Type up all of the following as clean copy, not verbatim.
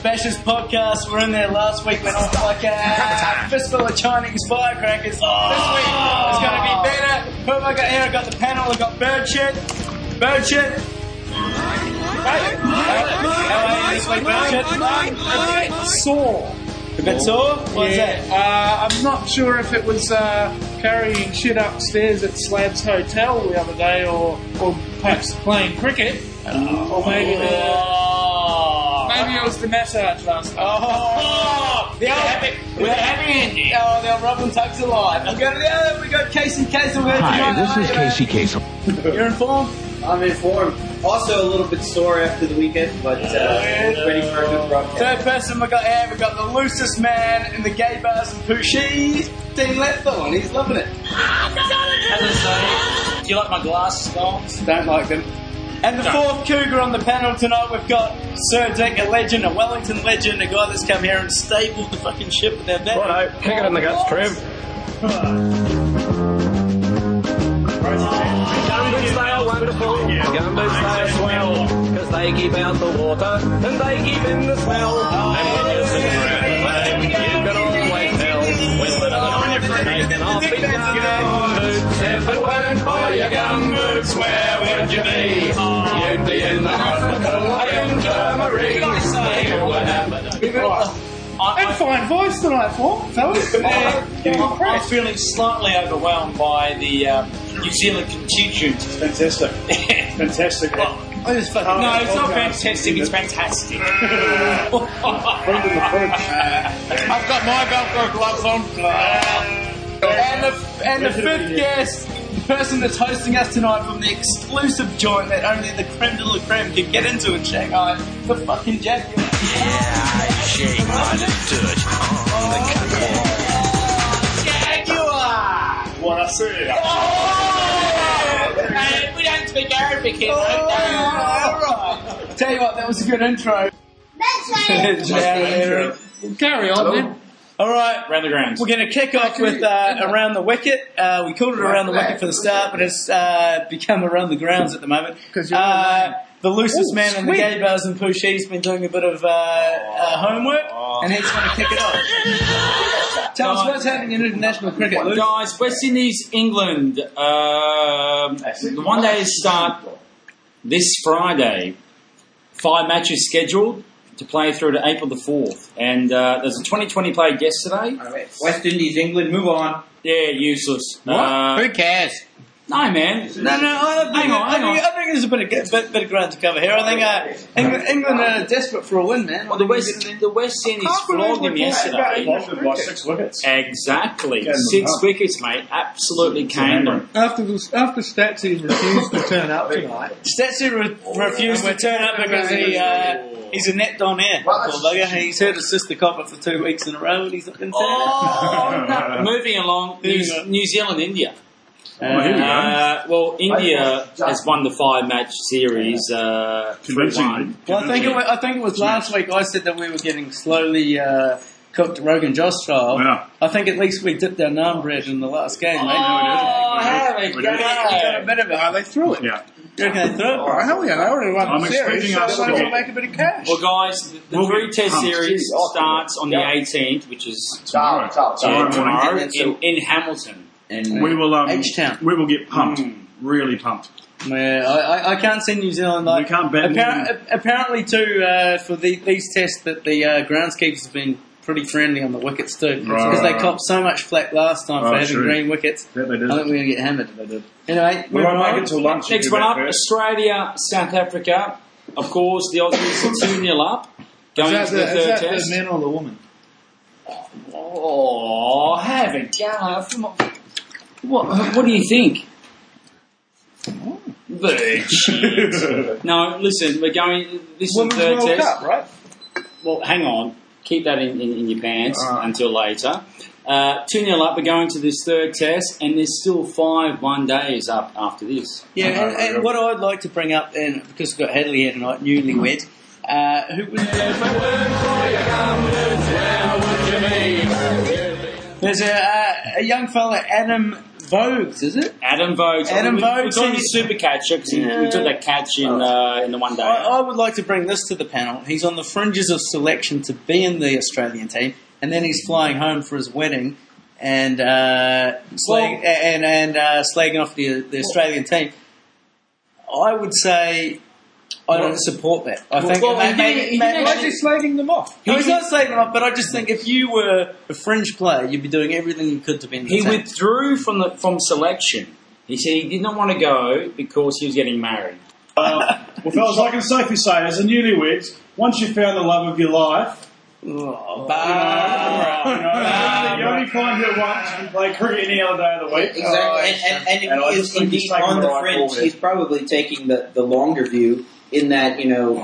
Bashers podcast. We're in there last week, went off like a fistful of Chinese firecrackers. This week it's going to be better. Who have I got here? I got the panel. I got Birdshit. How are you this week, Birdshit? Sore. A bit sore? What's that? I'm not sure if it was carrying shit upstairs at Slab's Hotel the other day or perhaps playing cricket. Or maybe maybe it was the massage last night. The old Robin Tuck's alive. We got Casey Castle here tonight. Hi, this is Casey Castle. You're informed? I'm informed. Also a little bit sore after the weekend, but ready for a good broadcast. Third person we got here, we got the loosest man in the gay bars and Pushy, Dean Letthorne. He's loving it. Do you like my glasses, guys? Don't like them. And the fourth cougar on the panel tonight, we've got Sir Dick, a legend, a Wellington legend, a guy that's come here and stabled the fucking ship with their back. Righto, kick it in the guts, Trev. Gumboots, they are wonderful. Gumboots, they are swell. Because they keep out the water and they keep in the smell. And when you're sitting around the lake, you can always tell when the night is taken off in your gumboots. If it weren't for your gumboots, where would you be? You'd be in the hospital in Germany. And fine voice tonight, fellas. I'm feeling slightly overwhelmed by the New Zealand contingent. Fantastic. Fantastic. No, it's not fantastic, it's fantastic. Friend in the fridge. I've got my Velcro gloves on. And the fifth guest, the person that's hosting us tonight from the exclusive joint that only the creme de la creme can get into in Shanghai, the fucking Jaguar. Shake my dirt on the catwalk. Jaguar! What I said. We don't speak Arabic here, Alright. Tell you what, that was a good intro. Carry on, then. Alright, Around the grounds. we're going to kick off with Around the Wicket. We called it Around the Wicket for the start, but it's become Around the Grounds at the moment. The loosest man in the gay bars and Pushy's been doing a bit of homework, and he's going to kick it off. Tell us what's happening in international cricket, Luke. Guys, West Indies, England, the one-day start this Friday. 5 matches scheduled to play through to April the 4th. And there's a 2020 played yesterday. West Indies, England, move on. Yeah, useless. Who cares? No, man. No, I think there's a bit of ground to cover here. I think England are desperate for a win, man. Well, the West Indies flogged them yesterday. By 6 wickets. Exactly. 6 wickets, mate. Absolutely caned them. After Statsy refused to turn up tonight. Statsy refused to turn up because he's a net Don Air. Poor bugger. He's had a sister copper for 2 weeks in a row and he's not going to turn up. Moving along, New Zealand, India. Well, India has won the 5-match series 3-1. Well, I think it was last week I said that we were getting slowly cooked Rogan Josh style. Yeah. I think at least we dipped our naan bread in the last game, mate. Have a We got a bit of it. They threw it. Yeah. You reckon they threw it? Oh, hell yeah, they already won I'm the series, expecting us so to they get- will make a bit of cash. Well, guys, the We'll get 3-test pumped. series starts on the 18th, which is Tomorrow. tomorrow in Hamilton. We will H-Town. we will get pumped. Really pumped. Yeah, I can't see New Zealand like. We can't bet apparently, too, for these tests, that the groundskeepers have been pretty friendly on the wickets too, because they copped so much flack last time for having green wickets. Yeah, they did. I think we're going to get hammered if they did. Anyway, We won't make it till lunch. Next one up, Australia, South Africa. Of course, the Aussies are 2-0 up, going into the third test. the man or the woman? Oh, have a go. What do you think? Shit. No, listen, we're going. This is the Women's third World test. Cup, right? Well, hang on. Keep that in your pants until later. 2-0 up. We're going to this third test, and there's still 5 one-days up after this. Yeah, and what I'd like to bring up, and because we've got Hadley here tonight, newlywed, who was there's a young fella, Adam Vogues, is it? Adam Vogues. Adam Vogues. We call him super catcher because we took that catch in the one day. I would like to bring this to the panel. He's on the fringes of selection to be in the Australian team, and then he's flying home for his wedding and slagging off the Australian team. I would say I don't support that. I think why is he slagging them off? No, he's not slagging them off, but I just think if you were a fringe player, you'd be doing everything you could to be in the He team. withdrew from selection. He said he did not want to go because he was getting married. Well, fellas, I can safely say, as a newlywed, once you've found the love of your life, you only find her once. You can play cricket any other day of the week. Exactly. And if he is indeed on the fringe, he's probably taking the longer view in that,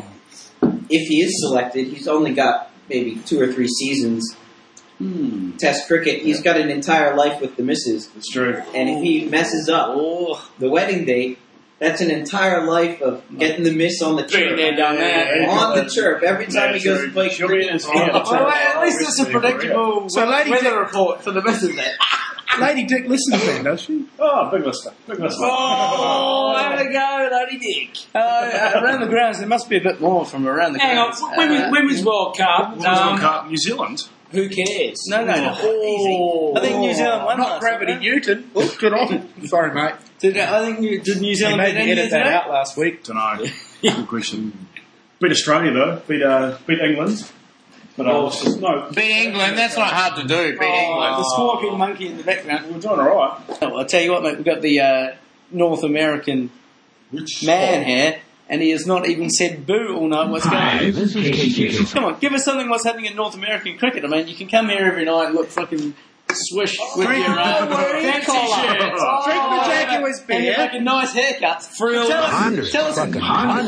if he is selected, he's only got maybe 2 or 3 seasons Test cricket. He's got an entire life with the missus. That's true. And if he messes up the wedding date, that's an entire life of getting the miss on the chirp. On the chirp. Every time he goes to play cricket, he's on the chirp. Well, at least it's a predictable weather report for the missus then. Lady Dick listens then, does she? Oh, big listener. Big listener. Oh, there we go, Lady Dick. Around the grounds, there must be a bit more from around the grounds. Hang on, Women's World Cup. World Cup, New Zealand. Who cares? No. Easy. I think New Zealand won Not last Gravity night. Newton. Oh, good on. Sorry, mate. Did New Zealand Made beat me India edit that today? out last week. Don't know. Good question. Beat Australia though. Beat England. But Beat England, that's not hard to do. Beat England. The squawking monkey in the background. we're doing all right. Oh, I'll tell you what, mate, we've got the North American man here, and he has not even said boo all night. What's going on? This is KCK. Come on, give us something what's happening in North American cricket. I mean, you can come here every night and look fucking swish with your fancy shirts. Drink the Jaguars And your beer. fucking nice haircuts. Tell us what's going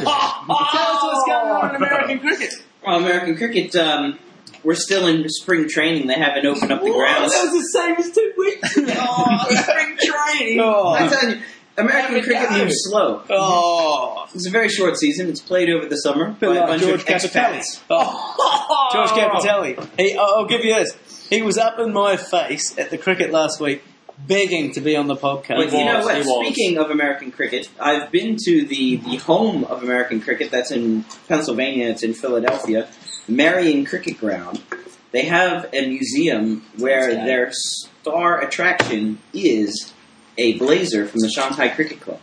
on in American cricket. Well, American cricket, we're still in spring training. They haven't opened up the grounds. That was the same as 2 weeks ago. Spring training! Oh. I'm telling you, American cricket moves slow. Oh. It's a very short season. It's played over the summer by a bunch George of expats. George Capitelli. I'll give you this. He was up in my face at the cricket last week, begging to be on the podcast. But you know what? Speaking of American cricket, I've been to the home of American cricket. That's in Pennsylvania. It's in Philadelphia. Marion Cricket Ground. They have a museum where their star attraction is a blazer from the Shanghai Cricket Club.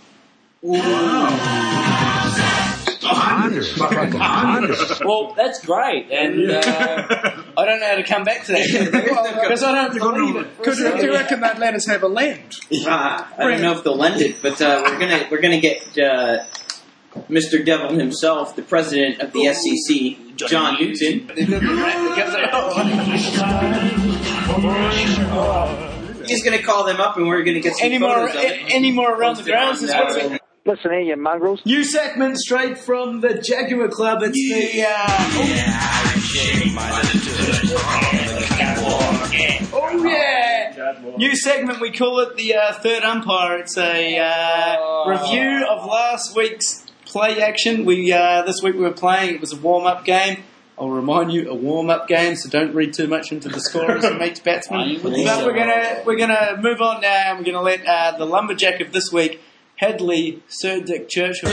Well, that's great, and I don't know how to come back to that because I don't believe it. Do you reckon they'd let us have a land? I don't know if they'll lend it, but we're gonna get Mr. Devil himself, the president of the SEC, John Newton. He's gonna call them up, and we're gonna get some photos of it. Any more around the grounds? Listen here, you mongrels. New segment straight from the Jaguar Club. It's new segment. We call it the third umpire. It's a review of last week's play action. This week we were playing. It was a warm up game. I'll remind you, a warm up game. So don't read too much into the scorers and meets batsmen. But we're gonna move on now, and we're gonna let the lumberjack of this week, Hadley Sir Dick Churchill.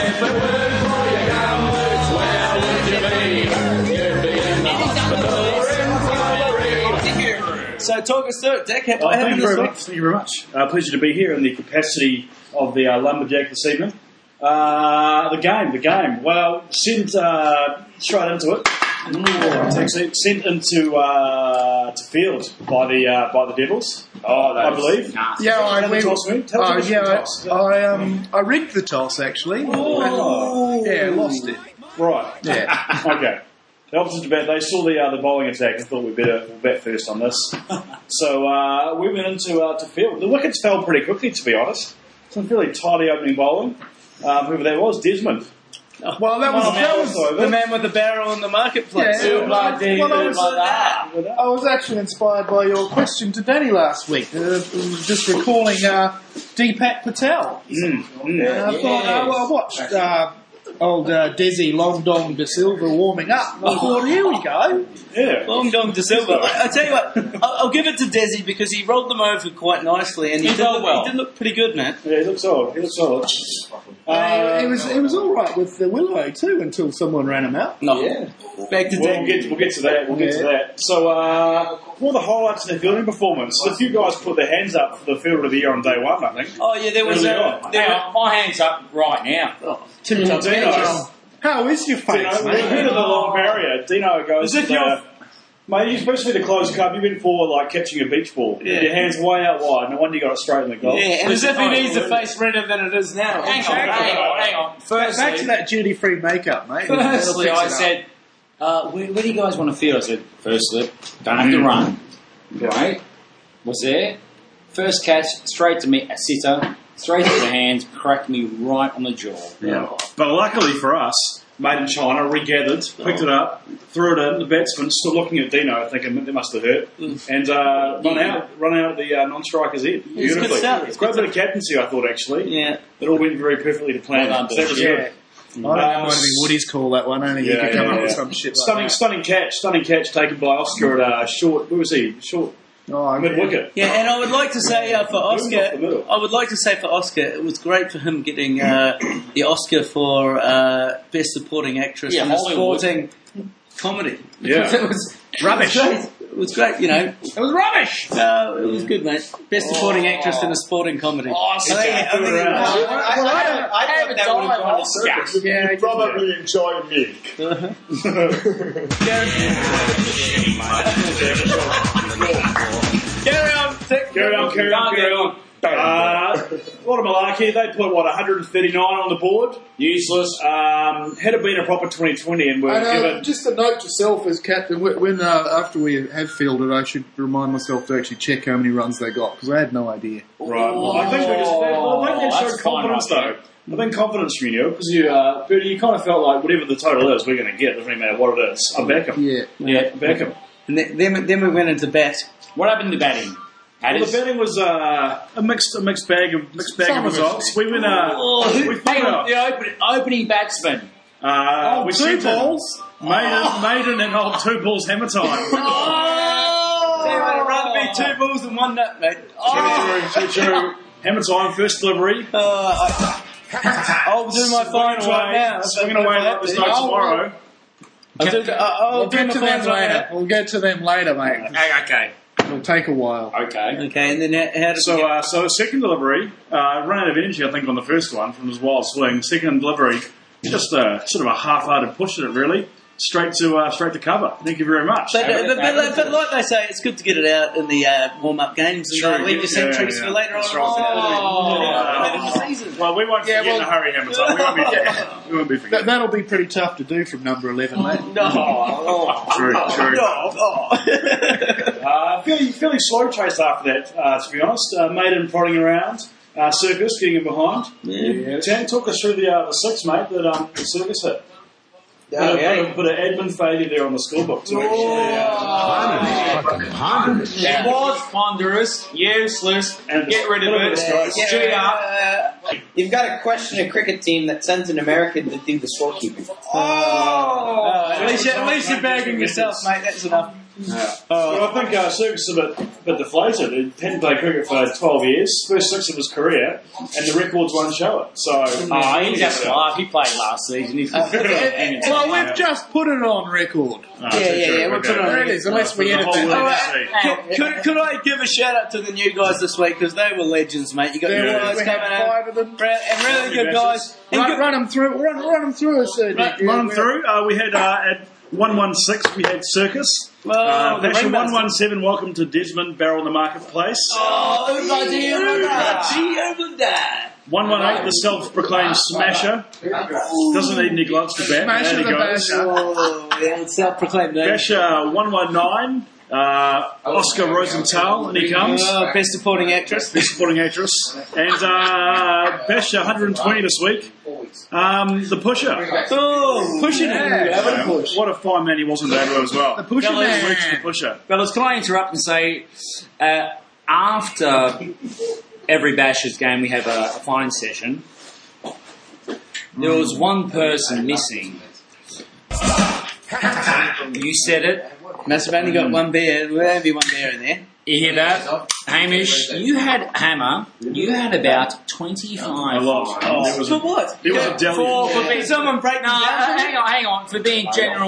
So talk us through it, Dick. What happened this week? Thank you very much. Pleasure to be here in the capacity of the lumberjack this evening. The game. Well, sent straight into it. Sent into to field by the Devils. I believe. Yeah, I toss. rigged the toss actually. Yeah, lost it. Right. Yeah. Okay. The opposite bat, they saw the bowling attack and thought we'd better bat first on this. So we went into to field. The wickets fell pretty quickly, to be honest. Some fairly tidy opening bowling. Whoever that was, Desmond. Well, that was the man with the barrel in the marketplace. Yeah, I was actually inspired by your question to Danny last week. Just recalling Deepak Patel. I thought, I watched old Desi Long Dong De Silva warming up. I thought, here we go. Yeah. Long Dong De Silva. I tell you what, I'll give it to Desi because he rolled them over quite nicely and he did look pretty good, man. Yeah, he looks solid. He was all right with the Willow too until someone ran him out. No. Yeah. Back to We'll get to that. We'll get to that. So, what are the highlights in the fielding performance? A few guys put their hands up for the Fielder of the Year on day one, I think. Oh, yeah, there was... my hands up right now. Dino. How is your face, Dino, mate? ahead of the long barrier. Dino goes... Mate, you're supposed to be the closed cup. You've been for like catching a beach ball. Yeah. Your hands way out wide. No wonder you got it straight in the goal. Yeah, and as if he needs to face redder than it is now. Hang on. Back to that duty-free makeup, mate. Firstly, I said, where do you guys want to field? I said, firstly, don't have to run. Right? Was there. First catch, straight to me, a sitter, straight to the hands, cracked me right on the jaw. Yeah. But luckily for us, made in China, regathered, picked it up, threw it in. The batsman stood looking at Dino, thinking it must have hurt, and run out the non-striker's head beautifully. It's quite a bit of captaincy, I thought, actually. Yeah. It all went very perfectly to plan. Well done, So that was good. I think that might have been Woody's call, that one. Only he could come up with some shit like Stunning catch taken by Oscar at short. Where was he? Short. Mid wicket. Yeah, and I would like to say for Oscar, it was great for him getting the Oscar for Best Supporting Actress in a sporting comedy. Yeah. It was Rubbish. It was great, you know. It was rubbish! No, it was good, mate. Best Supporting Actress in a sporting comedy. I thought that would have gone to circus. Yeah, You probably enjoy milk. Carry on. A lot of malarkey. They put, 139 on the board? Useless. Had it been a proper 2020 and we're given... Just a note to self as captain, when after we have fielded, I should remind myself to actually check how many runs they got, because I had no idea. Right. Well, I think that showed confidence, though. I think confidence from you, because you kind of felt like whatever the total is, we're going to get. Doesn't really matter what it is. I back him. Yeah. Back him. And then we went into bat. What happened to batting? Well, the batting was a mixed bag of results. We went. We Hang on, the opening batsman. we sent balls. Maiden and old 2 balls hammer time. I'd rather be 2 balls than 1 nut, mate. True. Hammer time, first delivery. I'll do my final right now. Swinging away like there's no tomorrow. We'll get to them later. We'll get to them later, mate. Okay. It'll take a while. Okay. Okay, and then how did we get... So second delivery, ran out of energy, I think, on the first one from his wild swing. Second delivery, just sort of a half-hearted push at it, really. Straight to cover. Thank you very much. But like they say, it's good to get it out in the warm-up games and leave your centuries for later on in the season. Well, we won't forget in a hurry, Hamilton. We won't be forgetting. That'll be pretty tough to do from number 11, mate. True. Fairly slow chase after that, to be honest. Maiden prodding around. Circus getting in behind. Yeah. Tan, talk us through the 6, mate, that the Circus hit. Put an admin failure there on the scorebook too. It was ponderous, useless, And get rid of it. Straight up. You've got to question a cricket team that sends an American to do the scorekeeping. At least you're bagging yourself, mate. That's enough. Well, I think Circus is a bit deflated. He hadn't played cricket for 12 years, first 6 of his career, and the records won't show it. So, He's just laugh. He played last season. Well, we've just put it on record. Yeah, we'll put it on. There it is, unless we edit that. Could I give a shout out to the new guys this week because they were legends, mate. You got new guys We coming had 5 of them. in, and really good guys. Run them through. Run them through us. run them through. We had at 116, we had Circus. Passion 117, welcome to Desmond, Barrel in the Marketplace. 118, the self-proclaimed Smasher. Doesn't need any gloves to bat. Smasher There he goes. Self-proclaimed name. Bash 119, Oscar Rosenthal, and he comes. Best supporting actress. Best supporting actress. And Bash 120 this week. The Pusher. Pushing it. What a fine man he was in Dadro as well. The Pusher man. The Pusher. Fellas, can I interrupt and say, after every Bashers game, we have a fine session. There was one person missing. You said it. Must have only got one beer. There'll only be one beer in there. You hear that? Hamish, you had about 25. A lot. It was For what? It was a deluge. For being Someone break no, hang on. For being general,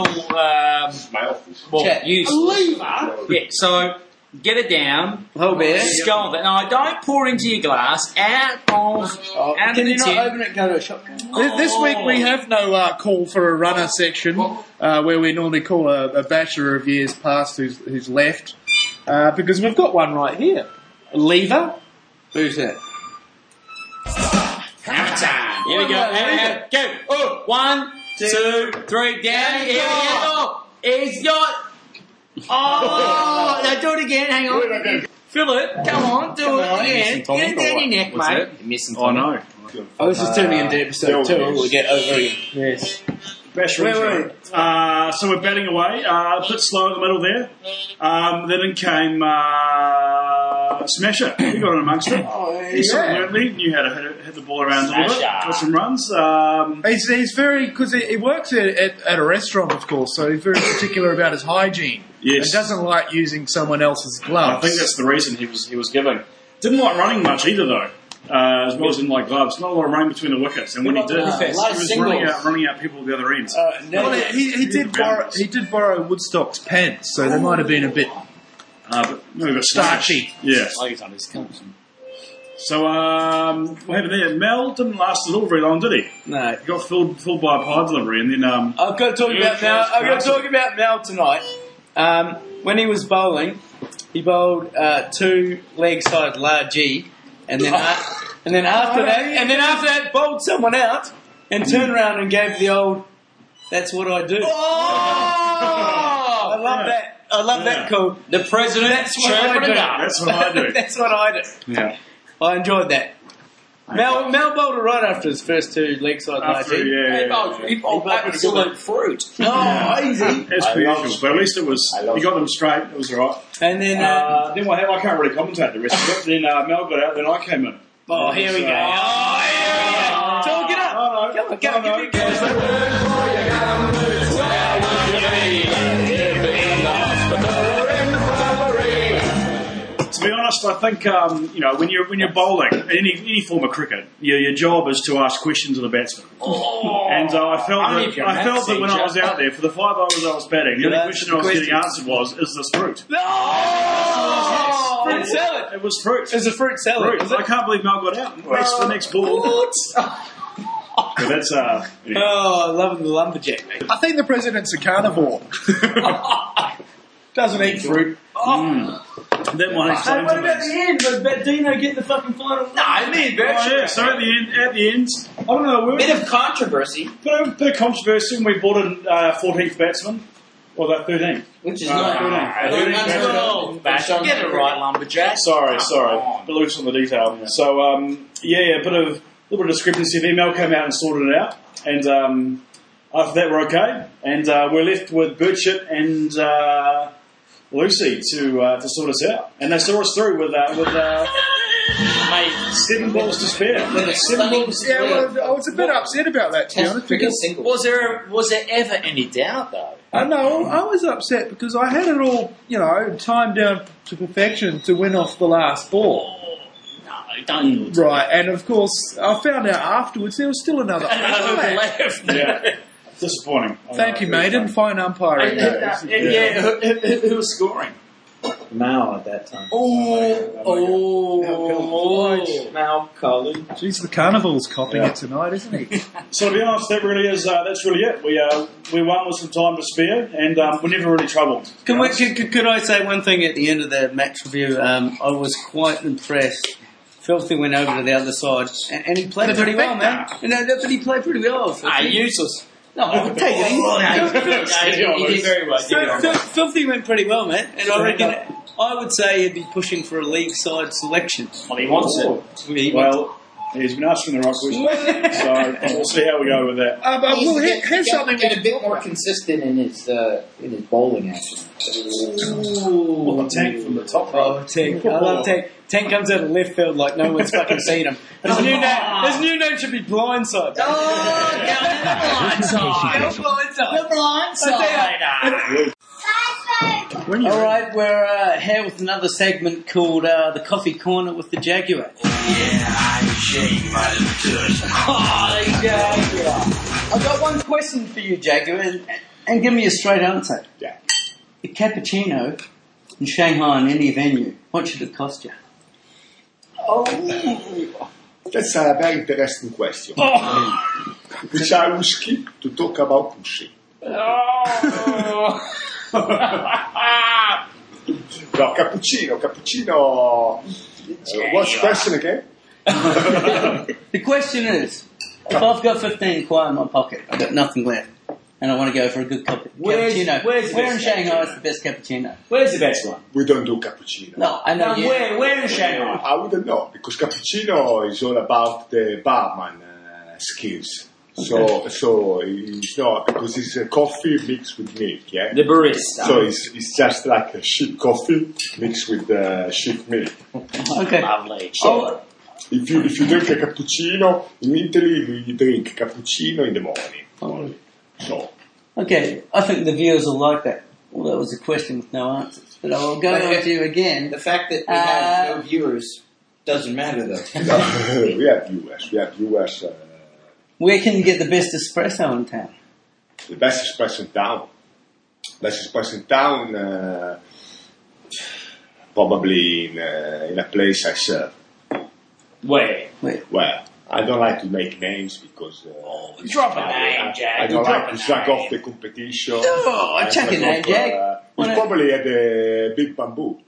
use. Yeah, so get it down. Whole beer. Skull of it. No, don't pour into your glass. Out of Can the you not tin. open it and go to a shop? This week we have no call for a runner section where we normally call a bachelor of years past who's left because we've got one right here. Lever. Who's that? Hammer time. Here we go. Go. Oh, 1, 2, 3, down. Here we go. He's got. Oh, no, do it again. Hang on. Fill it. Come on, do it again. Get it down your neck, mate. Oh, no. Oh, this is turning into episode 2. We'll get over again. Yes. Wait. So we're batting away. A bit slow in the middle there. Then in came Smasher. He got in amongst it. He certainly knew how to hit the ball around a little bit. Got some runs. He's very, because he works at a restaurant, of course, so he's very particular about his hygiene. Yes. He doesn't like using someone else's gloves. I think that's the reason he was giving. Didn't like running much either, though. As well as didn't like gloves. Not a lot of running between the wickets. And when he did, he was running out people at the other ends. He did borrow Woodstock's pants, so they might have been a bit but maybe a bit starchy. Yes. So, what happened there? Mel didn't last a very long, did he? No. He got filled by a pie delivery, and then I've got to talk about Mel. I've got to talk about Mel tonight. When he was bowling, he bowled 2 leg side large, and then after that, bowled someone out and turned around and gave the old. That's what I do. I love that. I love that call. The president. That's what I do. that's what I do. That's what I do. Yeah. I enjoyed that. Mel bowled it right after his first 2 leg side large. He bowled absolute fruit. Oh, easy. That's pretty usual, but at least he got them straight. It was alright. And then what happened? I can't really commentate the rest of it. Then Mel got out. Then I came in. oh, here we go. Talk it up. Come on, give me a go. To be honest, I think when you're bowling any form of cricket, your job is to ask questions of the batsman. And I felt that when I was out there for the 5 hours I was batting, the only question I was getting answered was, "Is this fruit?" Fruit salad. It was fruit. It's a fruit salad. I can't believe Mel got out. The next ball. So that's anyway. Oh, loving the lumberjack. I think the president's a carnivore. Doesn't eat fruit. That one explains What about the end? But Dino get the fucking final? No, me and Berkshire. So at the end, I don't know. Bit of controversy. Bit of controversy when we brought in 14th batsman. Or that 13th. Which is not. Get it right, lumberjack. Sorry. Bit loose on the detail. So, a little bit of discrepancy there. Mel came out and sorted it out. And after that, we're okay. And we're left with Birchett and Lucy to sort us out. And they saw us through with 7 balls to spare. Yeah, well, I was a bit upset about that, to be honest. Because Was there ever any doubt though? I was upset because I had it all, timed down to perfection to win off the last ball. No, don't. Right, and of course, I found out afterwards there was still another Over left. Yeah. Disappointing. Thank you, Maiden. Fine umpiring. Who was scoring? Mal at that time. Mal Collins. Jeez, the carnival's copping it tonight, isn't he? So to be honest, that's really it. We won with some time to spare, and we're never really troubled. Could I say one thing at the end of the match review? I was quite impressed. Filthy went over to the other side, and he played pretty well, man. But he played pretty well. Useless. No, take it easy. He did very well. Filthy went pretty well, man. And I reckon I would say he'd be pushing for a league side selection. Well, he wants it. Well, He's been asking the right question, so we'll see how we go with that. But here's something get a bit more consistent in his bowling action. Well, the tank from the top. Oh, Tank. I love Tank. Tank comes out of left field like no one's fucking seen him. His new name should be Blindside. Oh, the blindside. All right, we're here with another segment called the Coffee Corner with the Jaguar. I've got one question for you, Jaguar, and give me a straight answer. Yeah. A cappuccino in Shanghai in any venue, what should it cost you? That's a very interesting question. Which I will skip to talk about pushing. No, cappuccino. What's the question again? The question is, if I've got 15 quid in my pocket, I've got nothing left, and I want to go for a good cappuccino. Where in Shanghai is the best cappuccino? Where's the best one? We don't do cappuccino. No, I know. Where in Shanghai? I wouldn't know, because cappuccino is all about the barman skills. Okay. So it's not, because it's a coffee mixed with milk, yeah? The barista. So it's just like a shit coffee mixed with shit milk. Okay. Lovely. So if you drink a cappuccino, in Italy we drink cappuccino in the morning. So Okay, I think the viewers will like that. Well, that was a question with no answers. But I will go on to you again. The fact that we have no viewers doesn't matter, though. we have viewers. Where can you get the best espresso in town? The best espresso in town. Probably in a place I serve. Where? Well, I don't like to make names because Drop a name, Jack. I don't like to suck off the competition. No, check a name, Jack. It's probably at the Big Bamboo.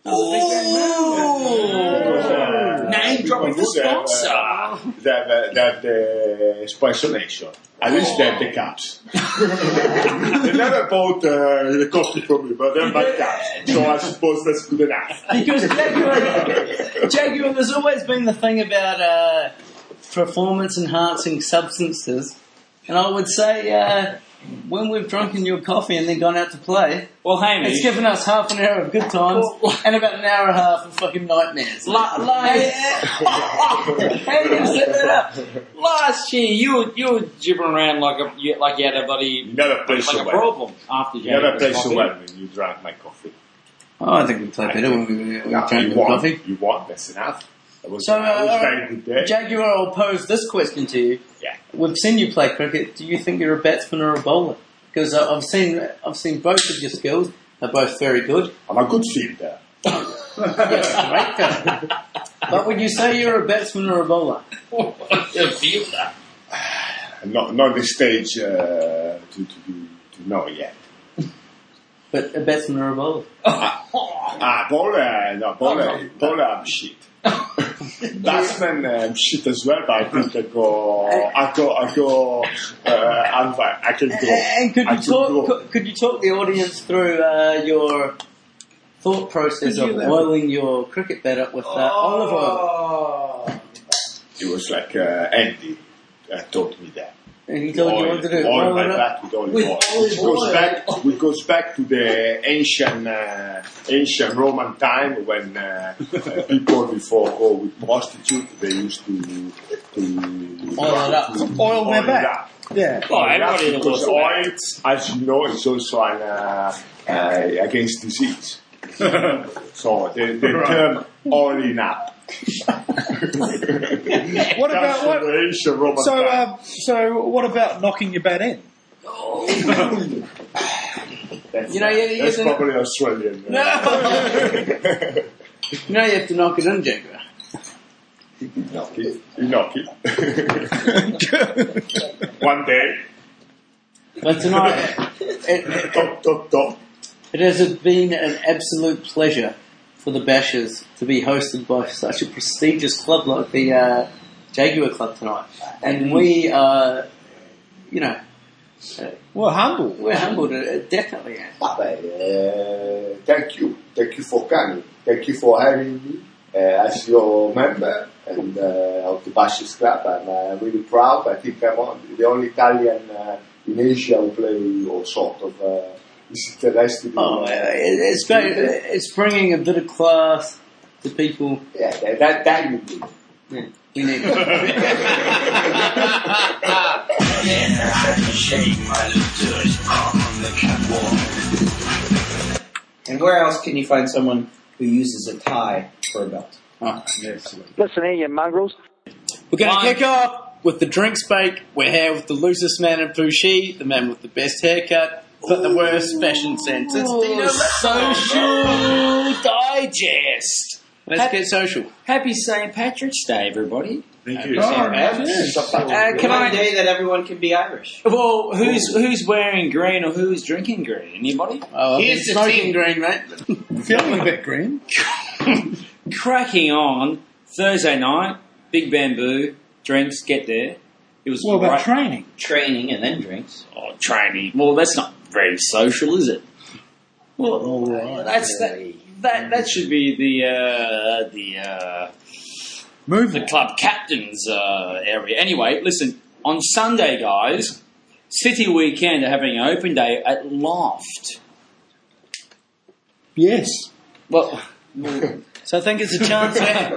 Name dropping the sponsor. They have the Espresso Nation. At least they have the cups. They never bought the coffee from me, but they have my cups. So I suppose that's good enough. Because Jaguar, there's always been the thing about performance-enhancing substances. And I would say when we've drunken your coffee and then gone out to play, well, Hamish, it's given us half an hour of good times and about an hour and a half of fucking nightmares. How you gonna set that up? Last year, you were gibbering around like you had a bloody problem after you never played so well when you drank my coffee. Oh, I think we played better when we drank your coffee. You won, that's enough. That was very good day. Jaguar, I'll pose this question to you. Yeah. We've seen you play cricket. Do you think you're a batsman or a bowler? Because I've seen both of your skills. They're both very good. I'm a good fielder. Yes, great. But would you say you're a batsman or a bowler? A fielder. Not the stage to know yet. But a batsman or a bowler? Bowler, I'm shit. Batsman, I'm shit as well, but I think I can go. And could you talk the audience through your thought process of oiling your cricket bat up with olive oil? It was like Andy taught me that. And he told you what to do. Oil my bat with olive oil. It goes back to the ancient Roman time when people before go with prostitute, they used to oil it up. Oil their back. Yeah. Because oil, as you know, is also against disease. So the term oiling up. What about so what about knocking your bat in? That's probably Australian. No. You have to knock it in, Jaguar. You knock it. One day. But tonight, it has been an absolute pleasure for the Bashers to be hosted by such a prestigious club like the Jaguar Club tonight. And we are, we're humbled. We're humbled, definitely. Thank you. Thank you for coming. Thank you for having me as your member. and of the Bashes Club. I'm really proud. I think I'm the only Italian in Asia who play or sort of is interested. It's great. It's bringing a bit of class to people. Yeah, that you do. Yeah. You need And where else can you find someone who uses a tie for a belt? Oh, yes. Listen here, you mongrels. We're going to kick off with the drinks bake. We're here with the loosest man in Fushi, the man with the best haircut, but the worst fashion sense. It's Dino Social Digest. Let's get social. Happy St. Patrick's Day, everybody. Thank you. Can One day that everyone can be Irish. Well, who's wearing green or who's drinking green? Anybody? Oh, I've been smoking green, mate. Feeling a bit green. Cracking on Thursday night, Big Bamboo, drinks, get there. It was What about training? Training and then drinks. Oh, training. Well, that's not very social, is it? Well, that should be the club captain's area. Anyway, listen, on Sunday, guys, City Weekend are having an open day at Loft. Yes. Well, So I think it's a chance.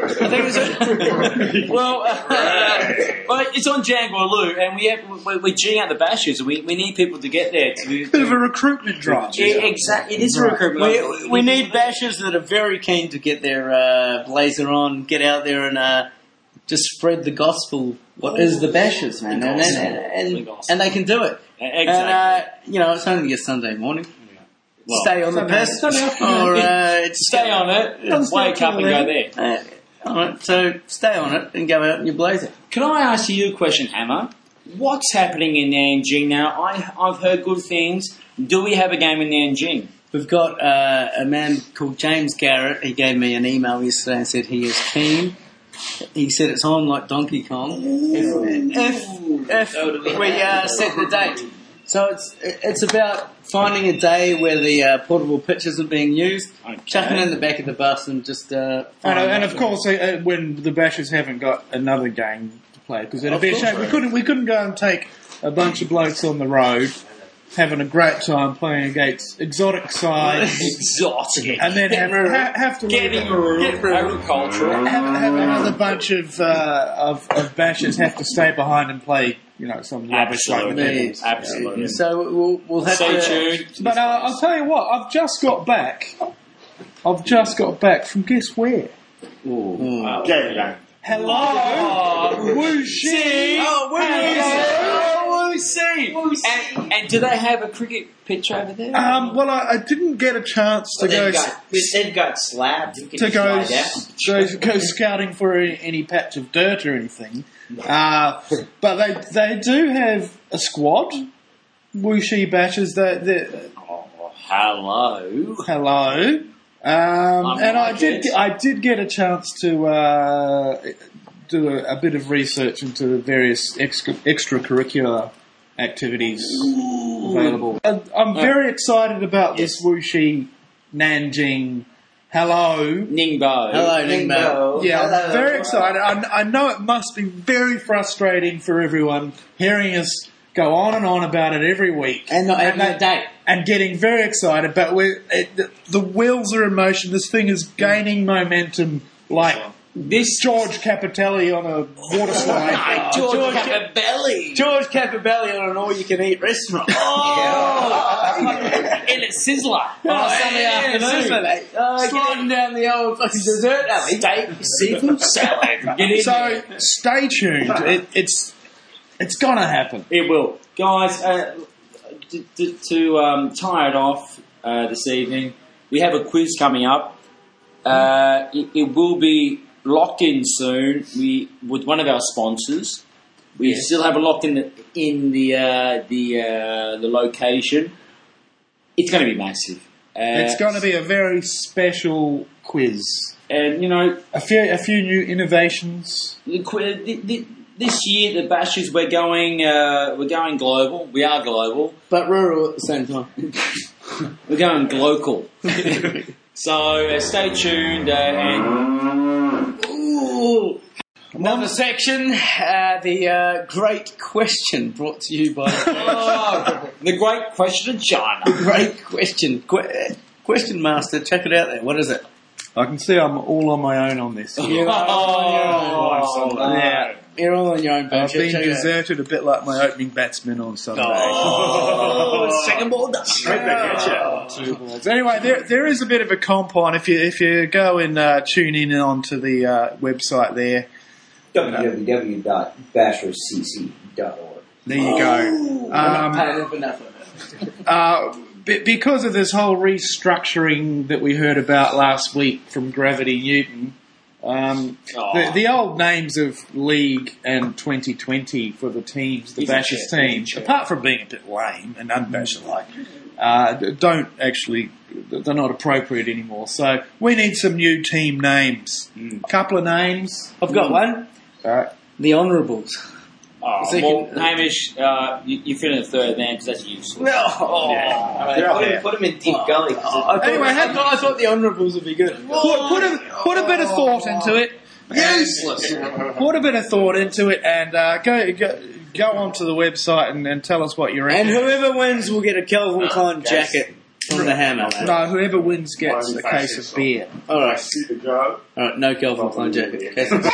well, it's on Jangaloo, and we're G'ing out the bashes. We need people to get there. Bit of a recruitment drive. Exactly, it is a recruitment. We need bashers that are very keen to get their blazer on, get out there and just spread the gospel. What is the bashers, man? And they can do it. Exactly. And, it's only a Sunday morning. Well, stay on the piss, or stay on it, wake up and go there. All right, so stay on it and go out in your blazer. Can I ask you a question, Hammer? What's happening in Nanjing now? I've heard good things. Do we have a game in Nanjing? We've got a man called James Garrett. He gave me an email yesterday and said he is keen. He said it's on like Donkey Kong. If we set the date. So it's about finding a day where the portable pitches are being used, chucking in the back of the bus and just... and of course, when the Bashers haven't got another game to play, because it'd be a shame. We couldn't go and take a bunch of blokes on the road having a great time playing against exotic sides. Exotic. And then have to getting agricultural. Have another bunch of Bashers have to stay behind and play, some rubbish like that. Absolutely. So we'll have Stay to... tuned. But I'll tell you what, I've just got back from guess where? Gangland. Hello, Wuxi. And do they have a cricket pitch over there? Well, I didn't get a chance to go. They've got slabs. You can to go go scouting for any patch of dirt or anything. But they do have a squad. Wuxi Bashers. Hello. And I did get a chance to do a bit of research into the various extracurricular activities available. I'm very excited about this Wuxi Nanjing. Hello. Ningbo. Hello, Ningbo. Yeah, I'm very excited. I know it must be very frustrating for everyone hearing us go on and on about it every week. And not having a date. And getting very excited, but the wheels are in motion. This thing is gaining momentum like George Capitelli on a water slide. George Capabelli on an all-you-can-eat restaurant. In a sizzler on a Sunday afternoon. Sliding down the old fucking dessert alley. Steak, seafood salad. So stay tuned. It's gonna happen. It will, guys. To tie it off this evening, we have a quiz coming up. It will be locked in soon. With one of our sponsors. We still have it locked in the location. It's going to be massive. It's going to be a very special quiz, and a few new innovations. This year, the Bashers, we're going global. We are global, but rural at the same time. We're going glocal. So stay tuned. Another section, the Great Question, brought to you by The Great Question of China. the Great Question. Question Master, check it out there. What is it? I can see I'm all on my own on this. You're all on Yeah. You're all on your own, I've Bench. been deserted a bit like my opening batsman on Sunday. Second ball done. Straight back at you. Anyway, there is a bit of a comp on. If you go and tune in onto the website there, www.basherscc.org. there you go. Paying for nothing. Because of this whole restructuring that we heard about last week from Gravity Newton, the old names of League and 2020 for the teams, the Bashers teams, apart from being a bit lame and unbasher-like, they're not appropriate anymore. So we need some new team names. Couple of names. I've got one. The Honourables. Hamish, you fit in a third man because that's useless. Put him in deep gully. I thought the Honourables would be good. Put a bit of thought into it. Useless. Put a bit of thought into it and go onto the website and tell us what you're in. And whoever wins will get a Calvin Klein jacket from the Hammer. No, whoever wins gets a case of beer. Alright. See the girl. Alright, no Calvin Klein jacket.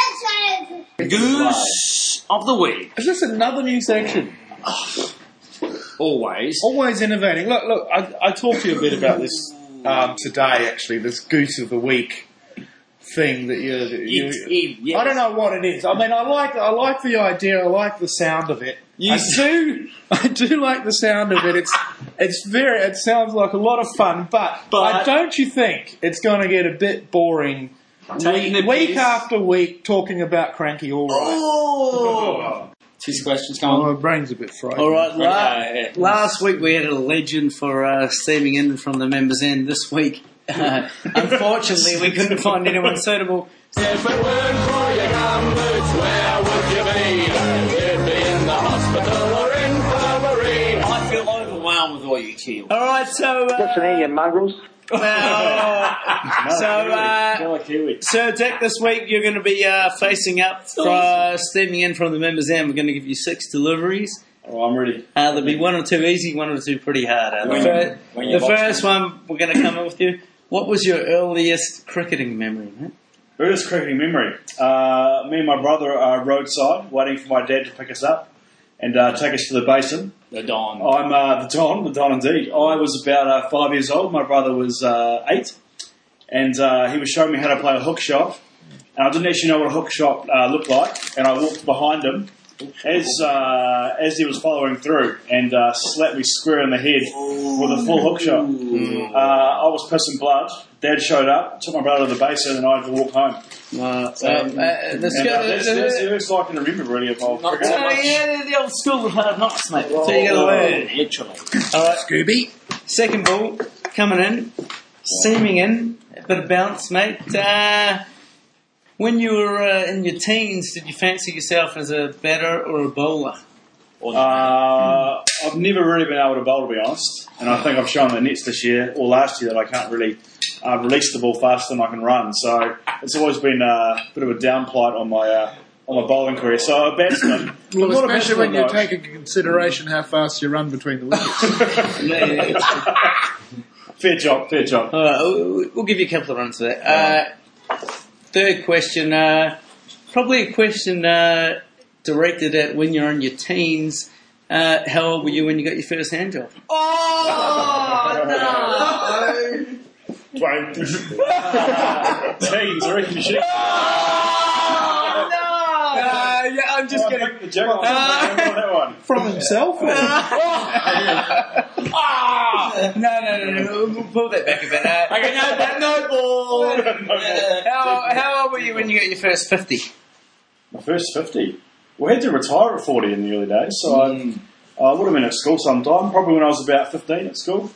Goose of the week. Is this another new section? Always. Always innovating. Look, I talked to you a bit about this today, actually, this Goose of the Week thing that you I don't know what it is. I mean, I like the idea, I like the sound of it. I do like the sound of it. It sounds like a lot of fun, but don't you think it's going to get a bit boring week after week talking about Cranky All Right? Two questions, come on. My brain's a bit fried. All right, last week we had a legend for steaming in from the members' end. This week, unfortunately, we couldn't find anyone suitable. If it weren't for your gumboots, where would you be? You'd be in the hospital or infirmary. I feel overwhelmed with all you kill. All right, so Listen here, you mongrels. Sir Dick, this week you're going to be facing up for steaming in from the members' end. We're going to give you 6 deliveries. Oh, I'm ready. There'll be 1 or 2 easy, 1 or 2 pretty hard. The first one we're going to come in with you. What was your earliest cricketing memory, mate? Earliest cricketing memory. Me and my brother are roadside, waiting for my dad to pick us up and take us to the basin. The Don. I'm the Don indeed. I was about 5 years old. My brother was 8, and he was showing me how to play a hook shot. And I didn't actually know what a hook shot looked like. And I walked behind him as he was following through and slapped me square in the head with a full hook shot. I was pissing blood. Dad showed up, took my brother to the basin, and I had to walk home. That's that's the first I can remember really of old cricket. The old school of hard knocks, mate. That's what you got to learn. Literally. All right, Scooby. Second ball coming in, seaming in, a bit of bounce, mate. When you were in your teens, did you fancy yourself as a batter or a bowler? I've never really been able to bowl, to be honest, and I think I've shown the nets this year or last year that I can't really release the ball faster than I can run. So it's always been a bit of a downplight on my bowling career. So a batsman, well, especially when you take into consideration how fast you run between the wickets. Fair job. All right, we'll give you a couple of runs for that. Third question, probably a question directed at when you're in your teens. How old were you when you got your first hand job? Oh, no! 20. Teens, I reckon you should. Yeah, I'm just getting the joke on that one. From himself? No. We'll pull that back a bit. No ball. How old were you when you got your first 50? My first 50? We had to retire at 40 in the early days, so I would have been at school sometime, probably when I was about 15 at school.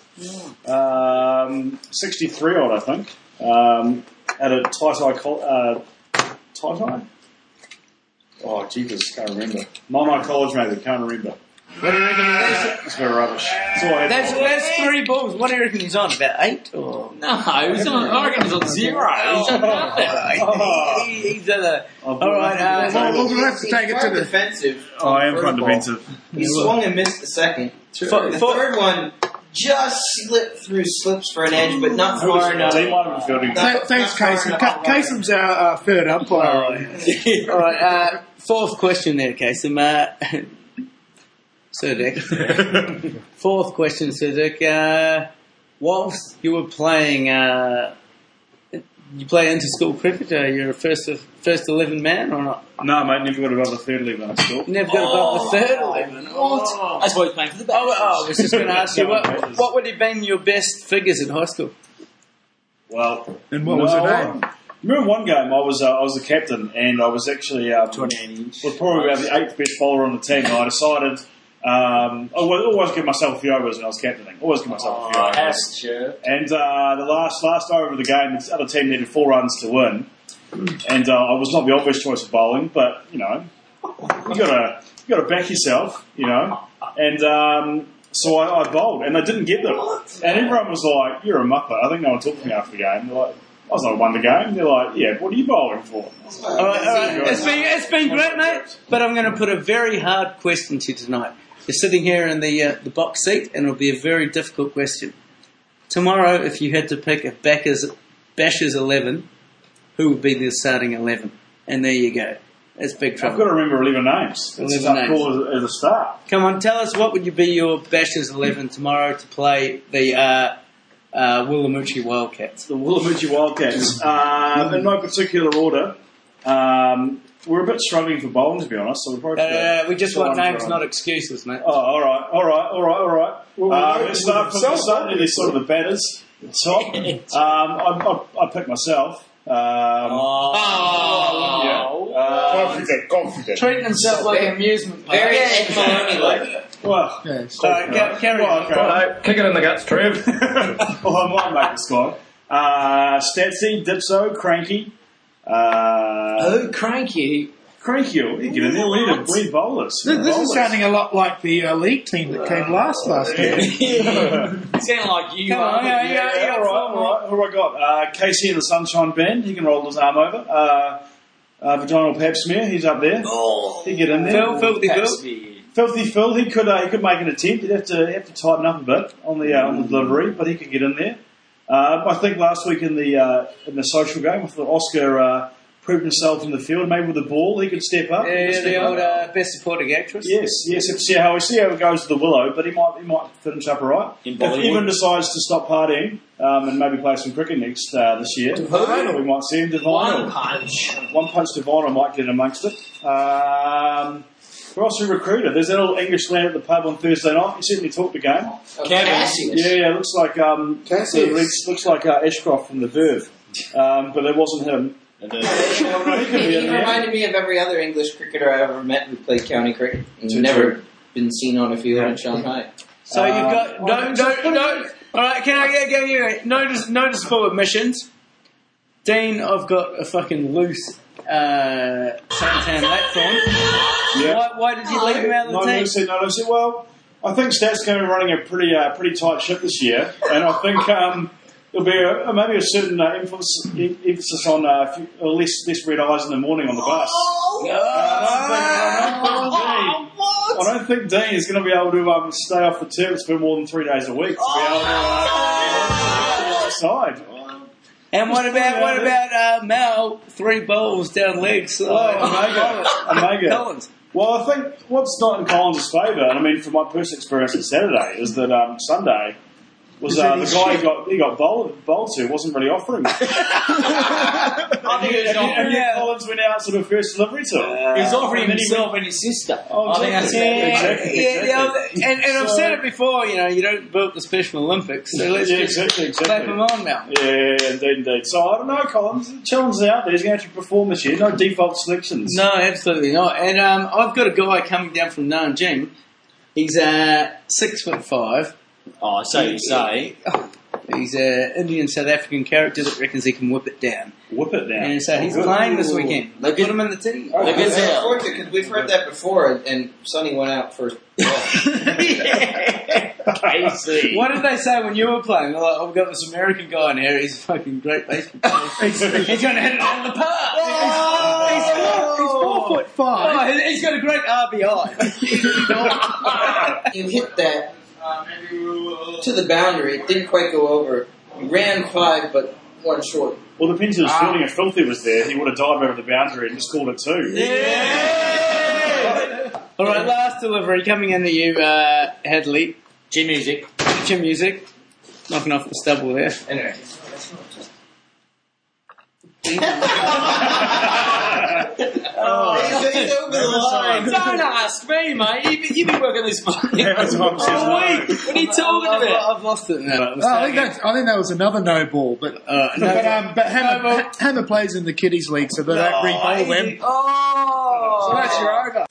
63 odd, I think. At a Tai. Oh, Jesus, can't remember. Monai College, maybe, can't remember. What do you reckon? It's very rubbish. That's all I had. That's 3 balls. What do you reckon he's on? About 8? Or? No, I reckon he's on 0. He's on nothing. He's on a... Alright, we're going to have to take it to the... defensive. I am quite defensive. He swung and missed the second. The third one just slips for an edge, but not far enough. He might have been fielding. Thanks, Kasem. Kasem's our third umpire. Alright, 4th question there, Kasem. Sir Dick. 4th question, Sir Dick. Whilst you were playing, you play inter-school cricket, you're a first 11 man or not? No, mate, never got above the third 11 at school. Never got above the third 11? What? That's why he's playing for the Badgers. I was just going to ask you, what would have been your best figures in high school? Well, And what was your name? Remember one game I was the captain, and I was actually was probably about the 8th best bowler on the team. And I decided I always give myself a few overs when I was captaining. Always give myself a few overs. Sure. And the last over of the game, the other team needed 4 runs to win, and I was not the obvious choice of bowling, but you know, you got to back yourself, you know, and. So I bowled, and they didn't get them. And everyone was like, "You're a muppet." I think no one talked to me after the game. They're like, "I was not won the game." They're like, "Yeah, what are you bowling for?" All right. It's been great, mate. But I'm going to put a very hard question to you tonight. You're sitting here in the box seat, and it'll be a very difficult question. Tomorrow, if you had to pick a Bashers 11, who would be the starting 11? And there you go. That's big trouble. I've got to remember 11 names. That's 11 names. cool as a start. Come on, tell us what would you be your Bashers 11 tomorrow to play the Willamucci Wildcats? The Willamucci Wildcats. In no particular order. We're a bit struggling for bowling, to be honest. So we just want names, not excuses, mate. Oh, all right. Let's start from the sort of the batters. Top. I picked myself. Confident. Treating himself like an amusement park. Very Ed Maloney-like. Well, carry on. Kick it in the guts, Trev. Well, I might make the squad. Statsy, Dipso, Cranky. Cranky. Cranky, you get in there, lead bowlers. This is sounding a lot like the league team that came last year. Sound like you. All right. Who have I got? Casey and the Sunshine Band. He can roll his arm over. Vaginal Pap Smear. He's up there. Oh, he get in there. Filthy Phil. Filthy Phil. He could make an attempt. He'd have to tighten up a bit on the delivery, but he could get in there. I think last week in the social game, I thought Oscar proved himself in the field. Maybe with the ball, he could step up. The old best supporting actress. Yes. See how it goes with the Willow, but he might finish up all right. If Evan decides to stop partying and maybe play some cricket next this year, we might see him. One punch Divino might get amongst it. We're also recruited. There's that old English lad at the pub on Thursday night. He certainly talked the game. Cassius. Yeah. Looks like Ashcroft from the Verve, but it wasn't him. He reminded me of every other English cricketer I ever met who played county cricket. He's never been seen on a field in Shanghai. So you've got no. All right, can I get you no disable admissions? Dean, I've got a fucking loose suntan lapthorn. Yeah. Why did you leave him out of the team? No, well, I think Stats going to be running a pretty tight ship this year, and I think there'll be maybe a certain emphasis on less red eyes in the morning on the bus. I don't think Dean is going to be able to stay off the Turks for more than 3 days a week to be able to side. And what about Mal? 3 bowls down legs. Omega. Collins. Well, I think what's not in Collins' favour, and I mean from my personal experience on Saturday, is that Sunday was the guy he got bowled to wasn't really offering. And Collins went out sort of first delivery to him. He was offering himself and his sister. Exactly. And I've said it before, you don't build the Special Olympics, so let's exactly. clap him on now. Yeah, indeed. So I don't know, Collins. The challenge is out there. He's going to have to perform this year. No default selections. No, absolutely not. And I've got a guy coming down from Nanjing. He's 6'5". Oh, so you say. He's an Indian South African character that reckons he can whip it down. Whip it down. And so he's playing this weekend. They put him in the team. Because we've heard that before, and Sonny went out first. Casey. What did they say when you were playing? They're like, oh, we've got this American guy in here. He's a fucking great baseball player. He's going to hit it out of the park. He's 4'5". Oh, he's got a great RBI. You hit that to the boundary. It didn't quite go over. He ran 5, but 1 short. Well, the depends on his fielding. If Filthy was there, he would have dived over the boundary and just called it 2. Yeah! All right, last delivery coming into you, Hadley. Gym music. Knocking off the stubble there. Anyway. He's over the line. Don't ask me, mate. You've been working this all week. What are you talking about? I've lost it now. I think that was another no ball, but Hammer plays in the kiddies league, so they don't re-bowl them. Oh, so that's your over.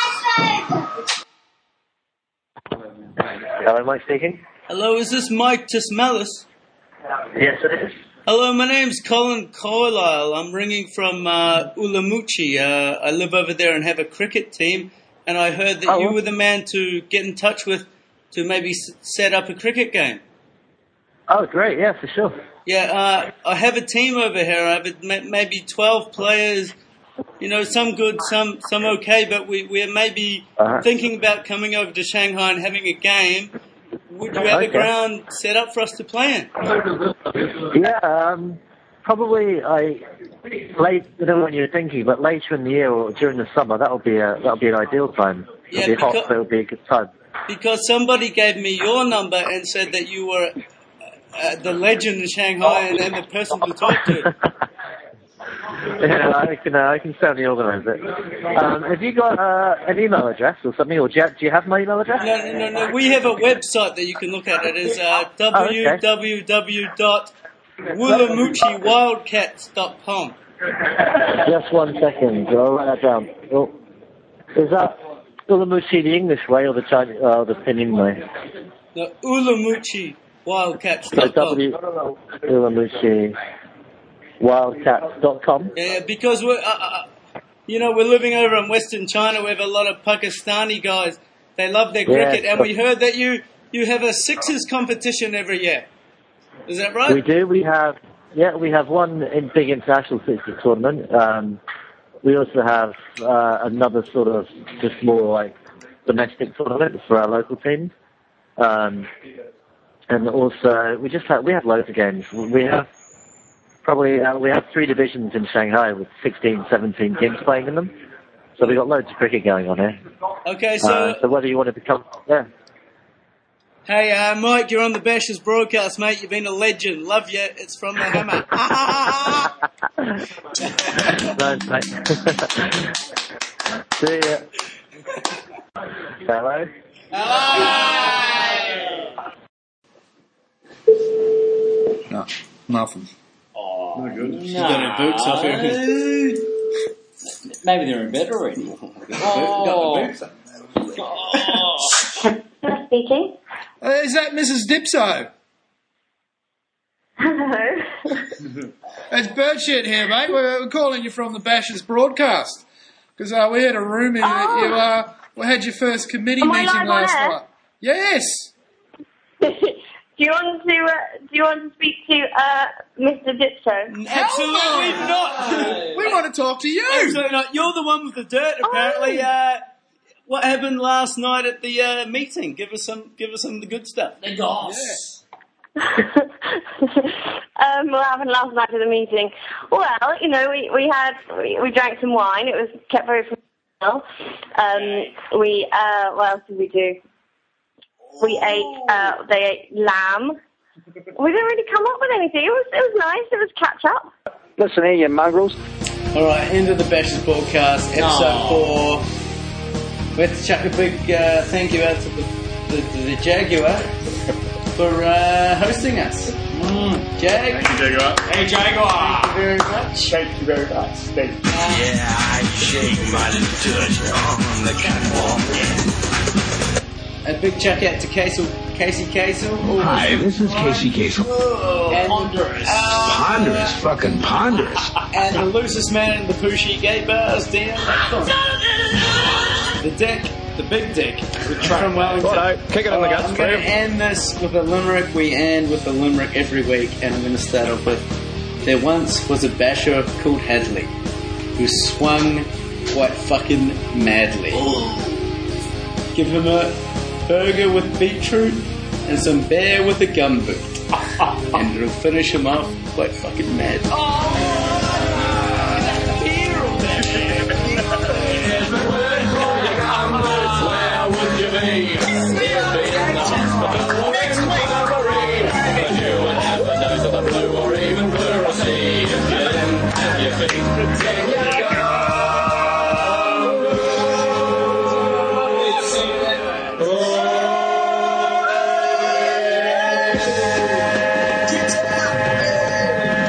Hello, Mike speaking. Hello, is this Mike Tismelis? Yes, it is. Hello, my name's Colin Carlisle. I'm ringing from Ulamuchi. I live over there and have a cricket team, and I heard that you were the man to get in touch with to maybe set up a cricket game. Oh, great. Yeah, for sure. Yeah, I have a team over here. I have maybe 12 players. You know, some good, some okay, but we're maybe thinking about coming over to Shanghai and having a game. Would you have a ground set up for us to play in? Yeah, probably late. I don't know when you're thinking, but later in the year or during the summer, that'll be an ideal time. Yeah, it'll be hot, so it'll be a good time. Because somebody gave me your number and said that you were the legend in Shanghai and the person to talk to. Yeah, I can certainly organise it. Have you got an email address or something, or do you have my email address? No. We have a website that you can look at. It is www.wulamuchiwildcats.com. Just 1 second. I'll write that down. Oh. Is that Ulamuchi the English way or the Chinese, the Pinyin way? The Ulamuchiwildcats.com. Wildcats.com. Yeah, because we're living over in Western China. We have a lot of Pakistani guys. They love their cricket, and we heard that you have a sixes competition every year. Is that right? We do. We have one big international sixes tournament. We also have another sort of just more like domestic tournament for our local teams. And also we have loads of games. We have 3 divisions in Shanghai with 16, 17 teams playing in them. So we've got loads of cricket going on here. Okay, so whether you want to become... Yeah. Hey, Mike, you're on the Bashers broadcast, mate. You've been a legend. Love you. It's from the Hammer. Thanks, mate. See ya. Hello? No, nothing. Oh, no good. She's got her boots off here. Maybe they're in bed already. Got the boots up. Speaking. Is that Mrs. Dipso? Hello. It's Birdshit here, mate. We're calling you from the Bashers broadcast. Because we had a rumour that you had your first committee meeting last night. Yes. Do you want to speak to Mr. Dipso? Absolutely not. We want to talk to you. Absolutely not. You're the one with the dirt, apparently. What happened last night at the meeting? Give us some of the good stuff. The goss. What happened last night at the meeting? Well, we drank some wine. It was kept very professional. What else did we do? They ate lamb. We didn't really come up with anything. It was nice. It was catch up. Listen here, you mongrels. All right, end of the Bashers podcast, episode 4. We have to chuck a big thank you out to the Jaguar for hosting us. Jag. Thank you, Jaguar. Hey, Jaguar. Thank you very much. Thank you very much. Thank you. Yeah, I shake my Dutch on the catwalk. A big chuck out to Casey Kasem. Hi, this is Casey Kasem. Ponderous, fucking ponderous. And the loosest man in the Pushy Gay Bars, Dan. The Dick, the Big Dick, from Wellington. Righto, kick it in the guts. I'm going to end this with a limerick. We end with a limerick every week, and I'm going to start off with: there once was a basher called Hadley who swung quite fucking madly. Give him a burger with beetroot and some beer with a gumboot, and it'll finish him off quite fucking mad.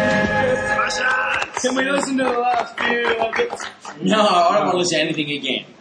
Can we listen to the last few? No, I don't want to listen to anything again.